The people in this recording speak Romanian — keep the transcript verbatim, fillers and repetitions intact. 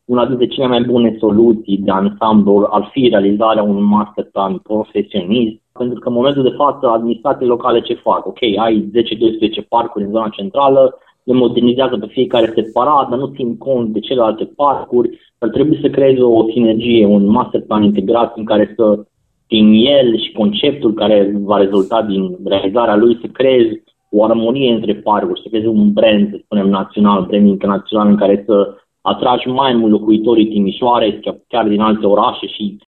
una dintre cele mai bune soluții de ansamblu ar fi realizarea unui masterplan profesionist, pentru că în momentul de față administrațiile locale ce fac? Ok, ai zece doisprezece parcuri în zona centrală, le modernizează pe fiecare separat, dar nu țin cont de celelalte parcuri, ar trebui să creeze o sinergie, un masterplan integrat în care să, din el și conceptul care va rezulta din realizarea lui, să creezi o armonie între parcuri, să creezi un brand, să spunem, național, brand internațional în care să atragi mai mult locuitorii Timișoarei, chiar din alte orașe și